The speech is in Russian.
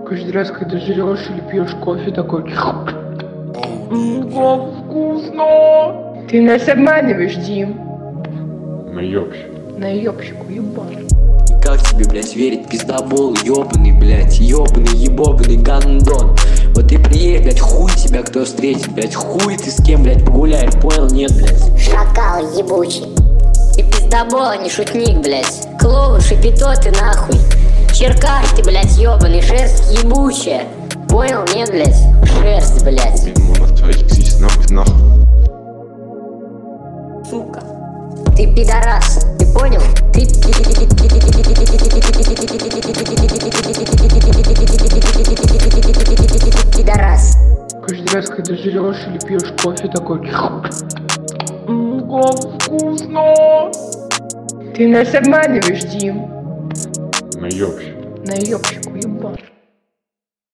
Каждый раз, когда жрешь или пьешь кофе, такой... Как вкусно! Ты нас обманываешь, Дим. Наебщик, уебан. Как тебе, блядь, верить, пиздобол, ёбаный, блядь, ёбаный, ебобаный гандон. Вот ты приедешь, блядь, хуй тебя кто встретит, блядь, хуй ты с кем, блядь, погуляешь, понял, нет, блядь. Шакал ебучий. Ты пиздобол, а не шутник, блядь. Клоун, шипито ты нахуй. Черкаш ты, блядь, ёбаный, шерсть ебучая. Понял, нет, блядь? Шерсть, блядь. Сука. Ты пидорас, ты понял? Ты пидорас. Каждый раз, когда жрешь или пьешь кофе, такой... Как вкусно! Ты нас обманываешь, Дим. Наебщик, уебан.